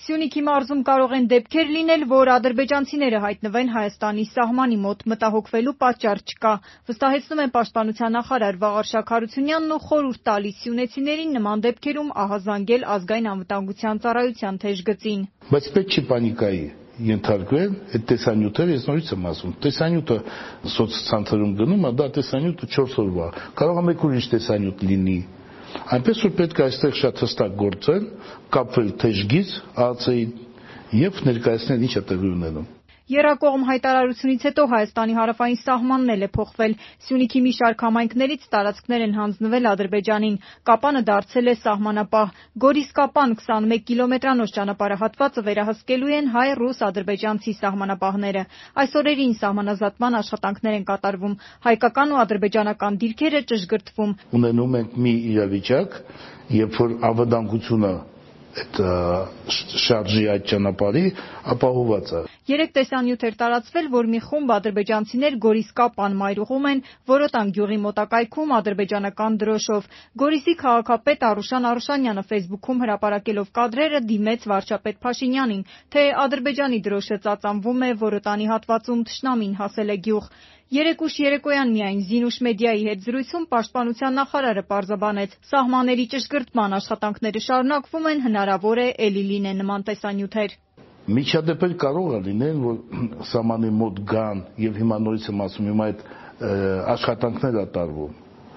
Սյունիքի մարզում կարող են դեպքեր լինել, որ ադրբեջանցիները հայտնվեն Հայաստանի սահմանի մոտ, մտահոգվելու պատճառ չկա, վստահեցնում է Պաշտպանության նախարար Վաղարշակ Հարությունյանն ու խորհուրդ տալիս սյունեցիներին նման դեպքերում ահազանգել ազգային անվտանգության ծառայության թեժգծին։ Բայց պետք չի պանիկայի ենթարկվել այդ տեսանյութերը, ես նորից եմ ասում, տեսանյութը սոցցանցերում գնում է, դա տեսանյութը 4 օրվա, կարող է մեկ ուրիշ տեսանյութ լինի։ Այնպես որ պետք է այստեղ շատ հստակ գործել, կապվել թեժգից ԱԱՑ-ի եւ ներկայացնել ինչ է տեղի ունենում։ Եռակողմ հայտարարությունից հետո Հայաստանի հարավային սահմանն էլ է փոխվել։ Սյունիքի մի շարք համայնքներից տարածքներ են հանձնվել Ադրբեջանին։ Կապանը դարձել է սահմանապահ։ Գորիս-Կապան 21 կիլոմետրանոց ճանապարհահատվածը վերահսկելու են հայ-ռուս-ադրբեջանցի սահմանապահները։ Այս օրերին սահմանազատման աշխատանքներ են կատարվում։ Հայկական ու ադրբեջանական դիրքերը ճշգրտվում։ Ունենում ենք մի իրավիճակ, երբ որ անվտանգությունը այդ շարժի այդ ճանապարհի ապահոված է։ Երեք տեսանյութ էր տարածվել, որ մի խումբ ադրբեջանցիներ Գորիս-Կապան մայրուղում են Որոտան գյուղի մոտակայքում ադրբեջանական դրոշով։ Գորիսի քաղաքապետ Արուշան Արուշանյանը Facebook-ում հրապարակելով կադրերը դիմեց վարչապետ Փաշինյանին, թե Ադրբեջանի դրոշը ծածանվում է Որոտանի հատվածում թշնամին հասել է գյուղ։ Երեկ ուշ երեկոյան միայն Զինուշ մեդիայի հետ զրույցում Պաշտպանության նախարարը պարզաբանեց, սահմանների ճշգրտման աշխատանքները շարունակվում են, հնարավոր է էլի լինեն նման տեսանյութեր։ Միջադեպեր կարող է լինել, որ սահմանի մոտ գան եւ հիմա նորից եմ ասում, հիմա այդ աշխատանքներ է տարվում։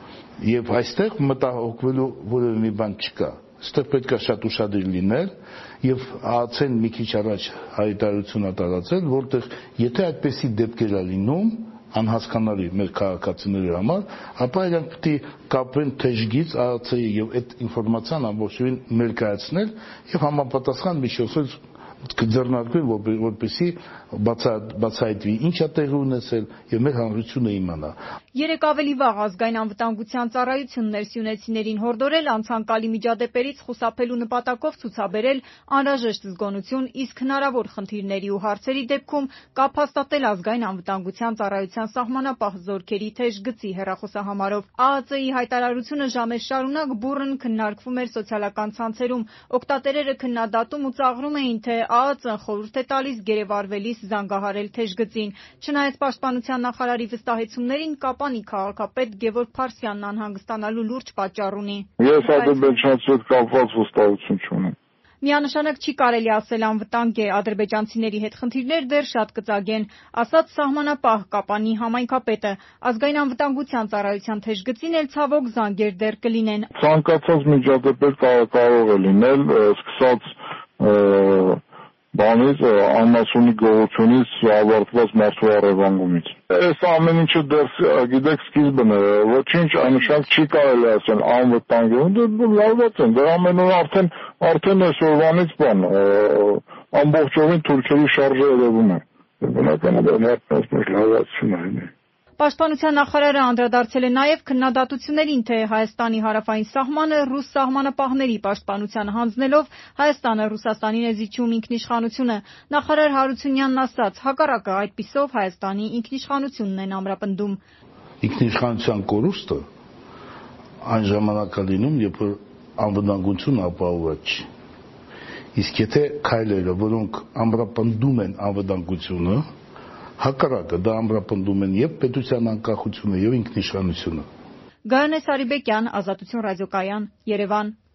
Եվ այստեղ մտահոգվելու որևէ մի բան չկա։ Այստեղ պետք է շատ ուշադիր լինել եւ ԱԱՑ-ն մի քիչ առաջ հայտարարություն է տարածել, որտեղ եթե այդպիսի դեպքեր է լինում, անհասկանալի մեր քաղաքացիների համար, ապա իրանք պետք է կապվեն թեժգից ԱԱՑ-ի եւ այդ ինֆորմացիան ամբողջովին ներկայացնել եւ համապատասխան միջոցներ կձեռնարկվեն, որպեսզի բացահայտվի ինչ է տեղի ունեցել եւ մեր հանրությունը իմանա։ Երեք ավելի վաղ ազգային անվտանգության ծառայությունն էր սյունեցիներին հորդորել անցանկալի միջադեպերից խուսափելու նպատակով ցուցաբերել անհրաժեշտ զգոնություն, իսկ հնարավոր խնդիրների ու հարցերի դեպքում կապ հաստատել ազգային անվտանգության ծառայության սահմանապահ զորքերի թեժգծի հեռախոսահամարով։ ԱԱՑ-ի հայտարարությունը ժամեր շարունակ բուռն քննարկվում էր սոցիալական ցանցերում։ Օգտատերերը քննադատում ու ծաղրում էին, թե ԱԱՑ-ն խորհուրդ է տալիս գերեվարվելիս զանգահարել թեժգծին։ Չնայած Պաշտպանության նախարարի վստահեցումներին, Կապանի քաղաքապետ Գևորգ Փարսյանն անհանգստանալու լուրջ պատճառ ունի։ Ես ադրբեջանցի հետ կապված վստահություն չունեմ։ Միանշանակ չի կարելի ասել անվտանգ է, ադրբեջանցիների հետ խնդիրներ դեռ շատ կծագեն, ասաց սահմանապահ Կապանի համայնքապետը։ Ազգային անվտանգության ծառայության թեժգծին էլ ցավոք զանգեր դեռ կլինեն։ Ցանկացած միջադեպեր կարող է լինել, սկսած բանից անմասունի գողությունից ավարտված մարդու առևանգումից։ Այս ամեն ինչը դեռ գիտեք սկիզբն է, ոչինչ այնուշակ չի կարելի ասել անվտանգ է, դե լավված են, դե ամեն օր արդեն այսօրվանից բան ամբողջովին թուրքերի շարժը երևում է։ Բնականաբար մարդկանց լավացում է։ Պաշտպանության նախարարը անդրադարձել է նաև քննադատություններին, թե Հայաստանի հարավային սահմանը ռուս սահմանապահների պաշտպանության հանձնելով Հայաստանը Ռուսաստանին է զիջում ինքնիշխանությունը։ Նախարար Հարությունյանն ասաց, հակառակը այդպիսով Հայաստանի ինքնիշխանությունն են ամրապնդում։ Ինքնիշխանության կորուստը այն ժամանակ է լինում, երբ որ անվտանգությունը ապահոված չի։ Իսկ եթե քայլերը, որոնք ամրապնդում են անվտանգությունը, հակառակը դա ամրապնդում են եւ պետության անկախությունը եւ ինքնիշխանությունը։ Գայանե Սարիբեկյան, Ազատություն ռադիոկայան, Երևան։